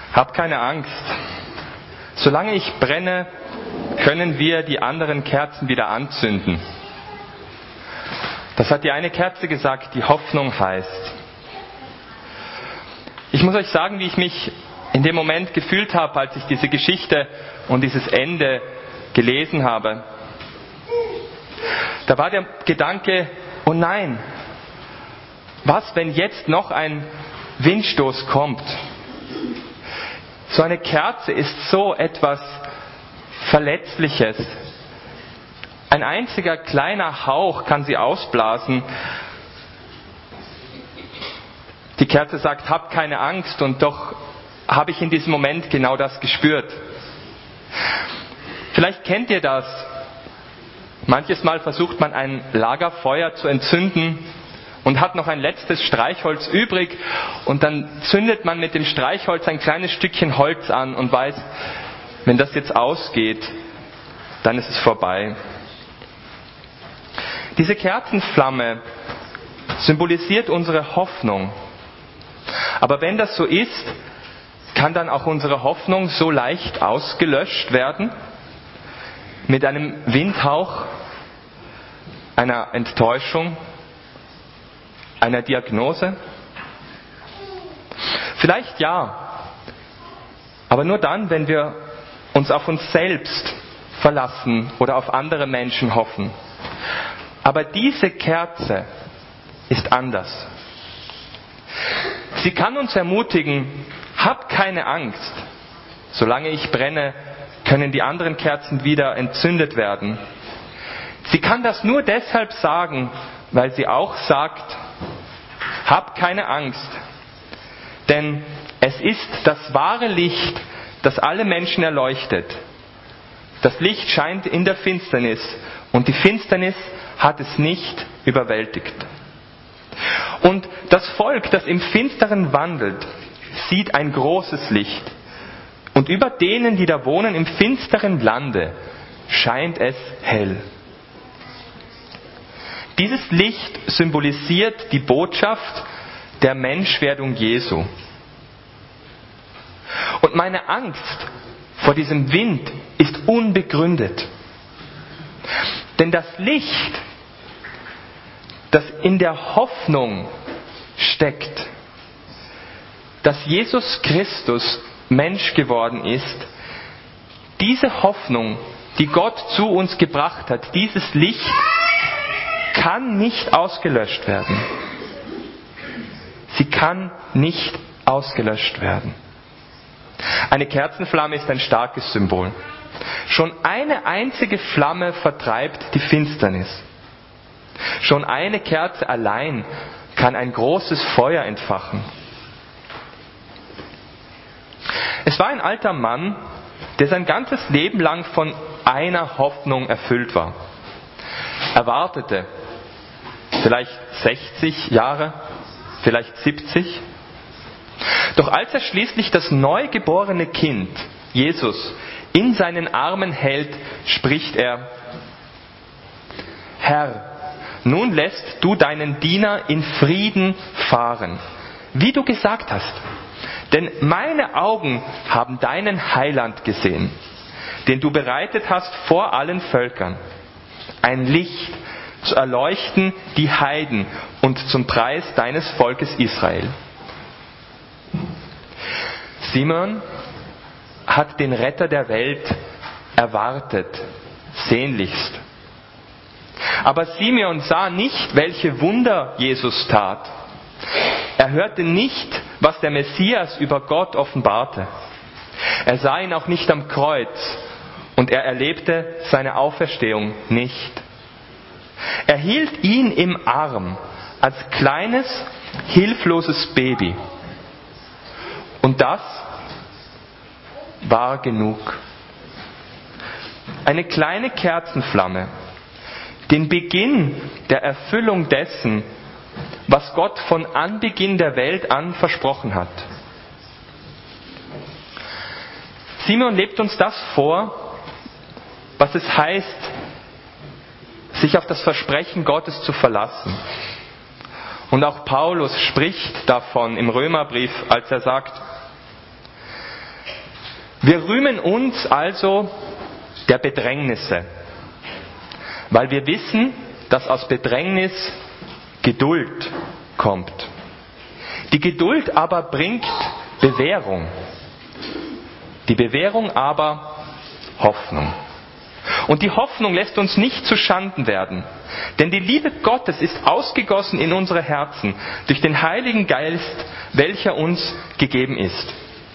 Hab keine Angst. Solange ich brenne, können wir die anderen Kerzen wieder anzünden. Das hat die eine Kerze gesagt, die Hoffnung heißt. Ich muss euch sagen, wie ich mich in dem Moment gefühlt habe, als ich diese Geschichte und dieses Ende gelesen habe. Da war der Gedanke, oh nein, was, wenn jetzt noch ein Windstoß kommt? So eine Kerze ist so etwas Verletzliches. Ein einziger kleiner Hauch kann sie ausblasen. Die Kerze sagt, hab keine Angst, und doch habe ich in diesem Moment genau das gespürt. Vielleicht kennt ihr das. Manches Mal versucht man ein Lagerfeuer zu entzünden und hat noch ein letztes Streichholz übrig, und dann zündet man mit dem Streichholz ein kleines Stückchen Holz an und weiß, wenn das jetzt ausgeht, dann ist es vorbei. Diese Kerzenflamme symbolisiert unsere Hoffnung. Aber wenn das so ist, kann dann auch unsere Hoffnung so leicht ausgelöscht werden? Mit einem Windhauch, einer Enttäuschung, einer Diagnose? Vielleicht ja, aber nur dann, wenn wir uns auf uns selbst verlassen oder auf andere Menschen hoffen. Aber diese Kerze ist anders. Sie kann uns ermutigen, hab keine Angst. Solange ich brenne, können die anderen Kerzen wieder entzündet werden. Sie kann das nur deshalb sagen, weil sie auch sagt, hab keine Angst. Denn es ist das wahre Licht, das alle Menschen erleuchtet. Das Licht scheint in der Finsternis, und die Finsternis hat es nicht überwältigt. Und das Volk, das im Finsteren wandelt, sieht ein großes Licht. Und über denen, die da wohnen im finsteren Lande, scheint es hell. Dieses Licht symbolisiert die Botschaft der Menschwerdung Jesu. Und meine Angst vor diesem Wind ist unbegründet. Denn das Licht, das in der Hoffnung steckt, dass Jesus Christus Mensch geworden ist, diese Hoffnung, die Gott zu uns gebracht hat, dieses Licht kann nicht ausgelöscht werden. Sie kann nicht ausgelöscht werden. Eine Kerzenflamme ist ein starkes Symbol. Schon eine einzige Flamme vertreibt die Finsternis. Schon eine Kerze allein kann ein großes Feuer entfachen. Es war ein alter Mann, der sein ganzes Leben lang von einer Hoffnung erfüllt war. Er wartete vielleicht 60 Jahre, vielleicht 70. Doch als er schließlich das neugeborene Kind, Jesus, in seinen Armen hält, spricht er: Herr, nun lässt du deinen Diener in Frieden fahren, wie du gesagt hast. Denn meine Augen haben deinen Heiland gesehen, den du bereitet hast vor allen Völkern. Ein Licht zu erleuchten die Heiden und zum Preis deines Volkes Israel. Simeon hat den Retter der Welt erwartet, sehnlichst. Aber Simeon sah nicht, welche Wunder Jesus tat. Er hörte nicht, was der Messias über Gott offenbarte. Er sah ihn auch nicht am Kreuz, und er erlebte seine Auferstehung nicht. Er hielt ihn im Arm als kleines, hilfloses Baby. Und das war genug. Eine kleine Kerzenflamme, den Beginn der Erfüllung dessen, was Gott von Anbeginn der Welt an versprochen hat. Simeon lebt uns das vor, was es heißt, sich auf das Versprechen Gottes zu verlassen. Und auch Paulus spricht davon im Römerbrief, als er sagt: Wir rühmen uns also der Bedrängnisse, weil wir wissen, dass aus Bedrängnis Geduld kommt. Die Geduld aber bringt Bewährung. Die Bewährung aber Hoffnung. Und die Hoffnung lässt uns nicht zu Schanden werden. Denn die Liebe Gottes ist ausgegossen in unsere Herzen durch den Heiligen Geist, welcher uns gegeben ist.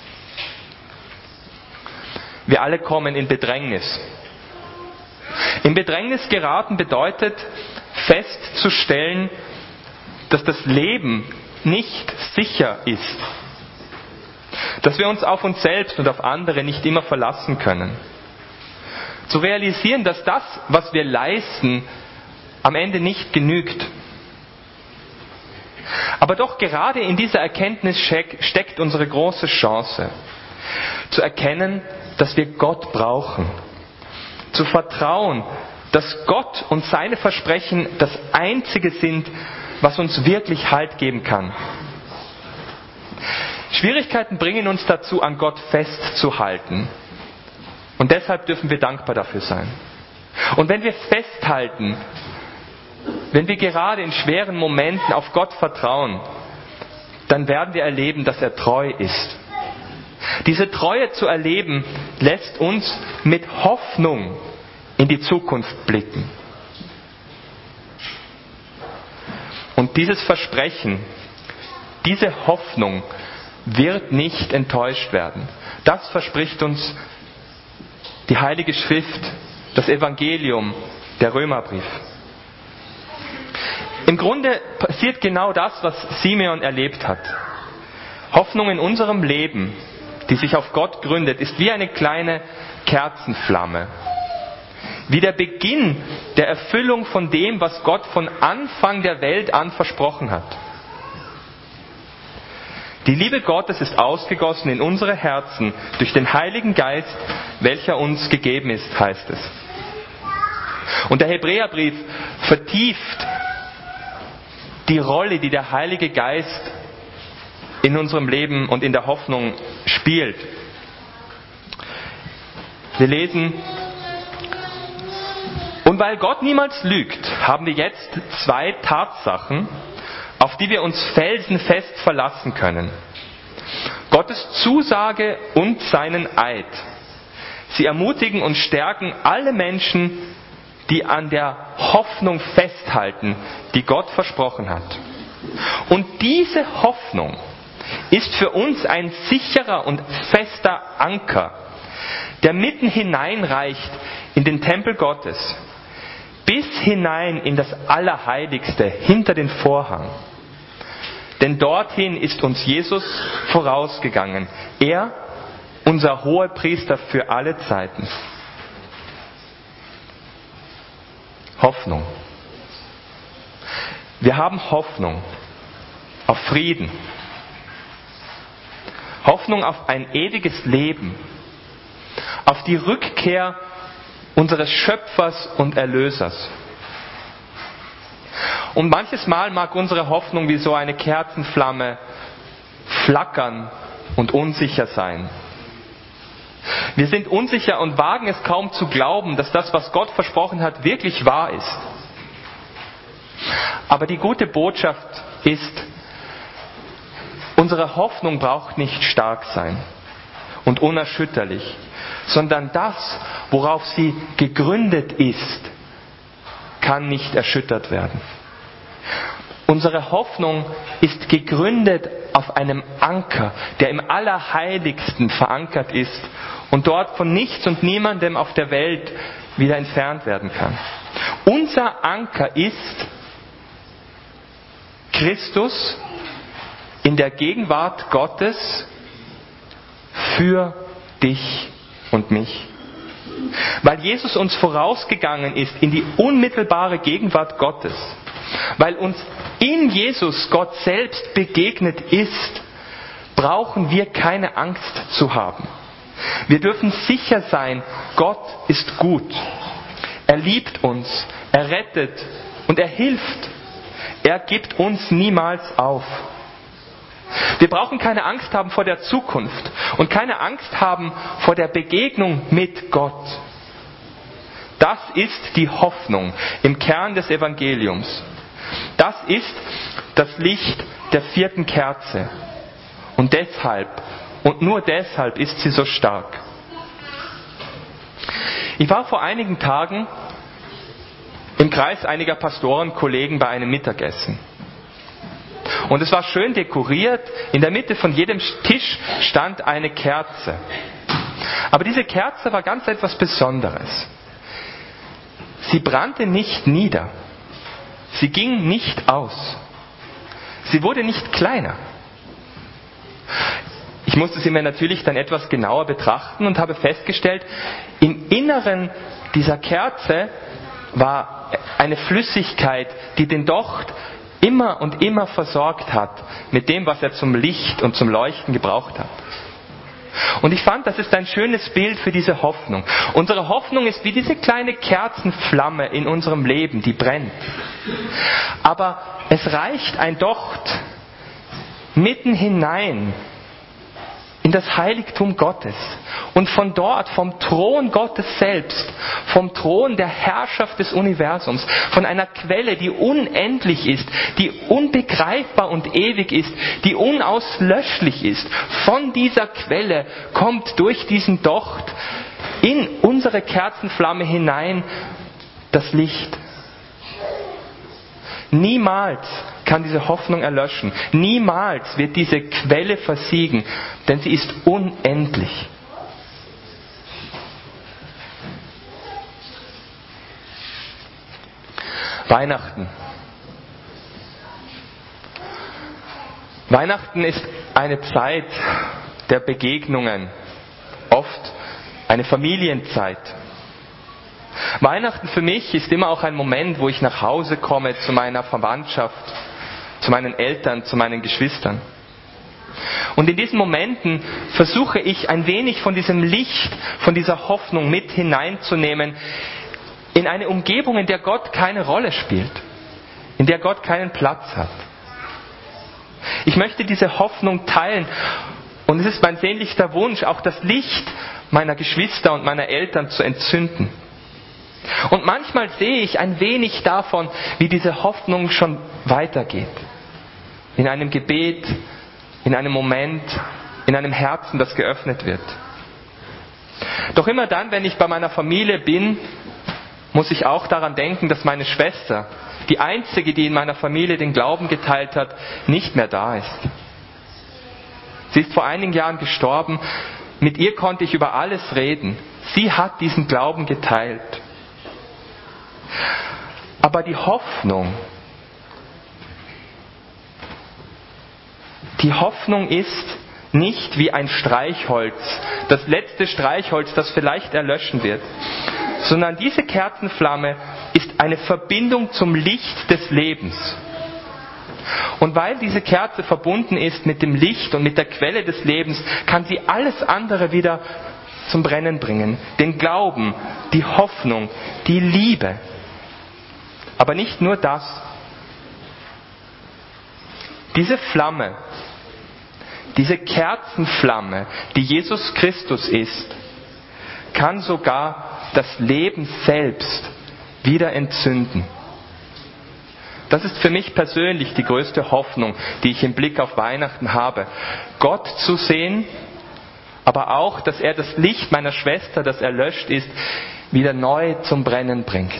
Wir alle kommen in Bedrängnis. In Bedrängnis geraten bedeutet festzustellen, dass das Leben nicht sicher ist. Dass wir uns auf uns selbst und auf andere nicht immer verlassen können. Zu realisieren, dass das, was wir leisten, am Ende nicht genügt. Aber doch gerade in dieser Erkenntnis steckt unsere große Chance. Zu erkennen, dass wir Gott brauchen. Zu vertrauen, dass Gott und seine Versprechen das Einzige sind, was uns wirklich Halt geben kann. Schwierigkeiten bringen uns dazu, an Gott festzuhalten. Und deshalb dürfen wir dankbar dafür sein. Und wenn wir festhalten, wenn wir gerade in schweren Momenten auf Gott vertrauen, dann werden wir erleben, dass er treu ist. Diese Treue zu erleben, lässt uns mit Hoffnung in die Zukunft blicken. Und dieses Versprechen, diese Hoffnung wird nicht enttäuscht werden. Das verspricht uns die Heilige Schrift, das Evangelium, der Römerbrief. Im Grunde passiert genau das, was Simeon erlebt hat. Hoffnung in unserem Leben, die sich auf Gott gründet, ist wie eine kleine Kerzenflamme. Wie der Beginn der Erfüllung von dem, was Gott von Anfang der Welt an versprochen hat. Die Liebe Gottes ist ausgegossen in unsere Herzen durch den Heiligen Geist, welcher uns gegeben ist, heißt es. Und der Hebräerbrief vertieft die Rolle, die der Heilige Geist in unserem Leben und in der Hoffnung spielt. Wir lesen: Und weil Gott niemals lügt, haben wir jetzt 2 Tatsachen, auf die wir uns felsenfest verlassen können. Gottes Zusage und seinen Eid. Sie ermutigen und stärken alle Menschen, die an der Hoffnung festhalten, die Gott versprochen hat. Und diese Hoffnung ist für uns ein sicherer und fester Anker, der mitten hineinreicht in den Tempel Gottes, bis hinein in das Allerheiligste, hinter den Vorhang. Denn dorthin ist uns Jesus vorausgegangen. Er, unser Hohepriester für alle Zeiten. Hoffnung. Wir haben Hoffnung auf Frieden. Hoffnung auf ein ewiges Leben. Auf die Rückkehr unseres Schöpfers und Erlösers. Und manches Mal mag unsere Hoffnung wie so eine Kerzenflamme flackern und unsicher sein. Wir sind unsicher und wagen es kaum zu glauben, dass das, was Gott versprochen hat, wirklich wahr ist. Aber die gute Botschaft ist, unsere Hoffnung braucht nicht stark sein und unerschütterlich, sondern das, worauf sie gegründet ist, kann nicht erschüttert werden. Unsere Hoffnung ist gegründet auf einem Anker, der im Allerheiligsten verankert ist und dort von nichts und niemandem auf der Welt wieder entfernt werden kann. Unser Anker ist Christus in der Gegenwart Gottes für dich und mich. Weil Jesus uns vorausgegangen ist in die unmittelbare Gegenwart Gottes. Weil uns in Jesus Gott selbst begegnet ist, brauchen wir keine Angst zu haben. Wir dürfen sicher sein, Gott ist gut. Er liebt uns, er rettet und er hilft. Er gibt uns niemals auf. Wir brauchen keine Angst haben vor der Zukunft und keine Angst haben vor der Begegnung mit Gott. Das ist die Hoffnung im Kern des Evangeliums. Das ist das Licht der 4. Kerze. Und deshalb, und nur deshalb ist sie so stark. Ich war vor einigen Tagen im Kreis einiger Pastorenkollegen bei einem Mittagessen. Und es war schön dekoriert. In der Mitte von jedem Tisch stand eine Kerze. Aber diese Kerze war ganz etwas Besonderes. Sie brannte nicht nieder. Sie ging nicht aus. Sie wurde nicht kleiner. Ich musste sie mir natürlich dann etwas genauer betrachten und habe festgestellt, im Inneren dieser Kerze war eine Flüssigkeit, die den Docht immer und immer versorgt hat mit dem, was er zum Licht und zum Leuchten gebraucht hat. Und ich fand, das ist ein schönes Bild für diese Hoffnung. Unsere Hoffnung ist wie diese kleine Kerzenflamme in unserem Leben, die brennt. Aber es reicht ein Docht mitten hinein in das Heiligtum Gottes. Und von dort, vom Thron Gottes selbst, vom Thron der Herrschaft des Universums, von einer Quelle, die unendlich ist, die unbegreifbar und ewig ist, die unauslöschlich ist, von dieser Quelle kommt durch diesen Docht in unsere Kerzenflamme hinein das Licht. Niemals kann diese Hoffnung erlöschen. Niemals wird diese Quelle versiegen, denn sie ist unendlich. Weihnachten. Weihnachten ist eine Zeit der Begegnungen, oft eine Familienzeit. Weihnachten für mich ist immer auch ein Moment, wo ich nach Hause komme zu meiner Verwandtschaft, zu meinen Eltern, zu meinen Geschwistern. Und in diesen Momenten versuche ich ein wenig von diesem Licht, von dieser Hoffnung mit hineinzunehmen in eine Umgebung, in der Gott keine Rolle spielt, in der Gott keinen Platz hat. Ich möchte diese Hoffnung teilen und es ist mein sehnlichster Wunsch, auch das Licht meiner Geschwister und meiner Eltern zu entzünden. Und manchmal sehe ich ein wenig davon, wie diese Hoffnung schon weitergeht. In einem Gebet, in einem Moment, in einem Herzen, das geöffnet wird. Doch immer dann, wenn ich bei meiner Familie bin, muss ich auch daran denken, dass meine Schwester, die einzige, die in meiner Familie den Glauben geteilt hat, nicht mehr da ist. Sie ist vor einigen Jahren gestorben. Mit ihr konnte ich über alles reden. Sie hat diesen Glauben geteilt. Aber die Hoffnung ist nicht wie ein Streichholz, das letzte Streichholz, das vielleicht erlöschen wird, sondern diese Kerzenflamme ist eine Verbindung zum Licht des Lebens. Und weil diese Kerze verbunden ist mit dem Licht und mit der Quelle des Lebens, kann sie alles andere wieder zum Brennen bringen. Den Glauben, die Hoffnung, die Liebe. Aber nicht nur das. Diese Flamme, diese Kerzenflamme, die Jesus Christus ist, kann sogar das Leben selbst wieder entzünden. Das ist für mich persönlich die größte Hoffnung, die ich im Blick auf Weihnachten habe. Gott zu sehen, aber auch, dass er das Licht meiner Schwester, das erlöscht ist, wieder neu zum Brennen bringt.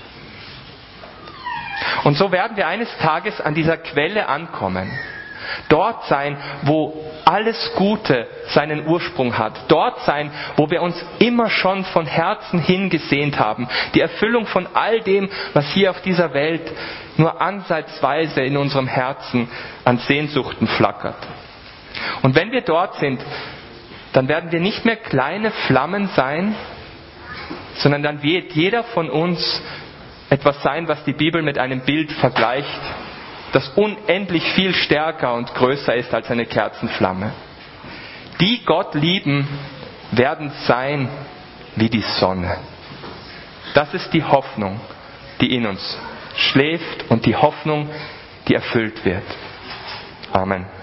Und so werden wir eines Tages an dieser Quelle ankommen. Dort sein, wo alles Gute seinen Ursprung hat. Dort sein, wo wir uns immer schon von Herzen hingesehnt haben. Die Erfüllung von all dem, was hier auf dieser Welt nur ansatzweise in unserem Herzen an Sehnsuchten flackert. Und wenn wir dort sind, dann werden wir nicht mehr kleine Flammen sein, sondern dann wird jeder von uns etwas sein, was die Bibel mit einem Bild vergleicht, das unendlich viel stärker und größer ist als eine Kerzenflamme. Die Gott lieben, werden sein wie die Sonne. Das ist die Hoffnung, die in uns schläft und die Hoffnung, die erfüllt wird. Amen.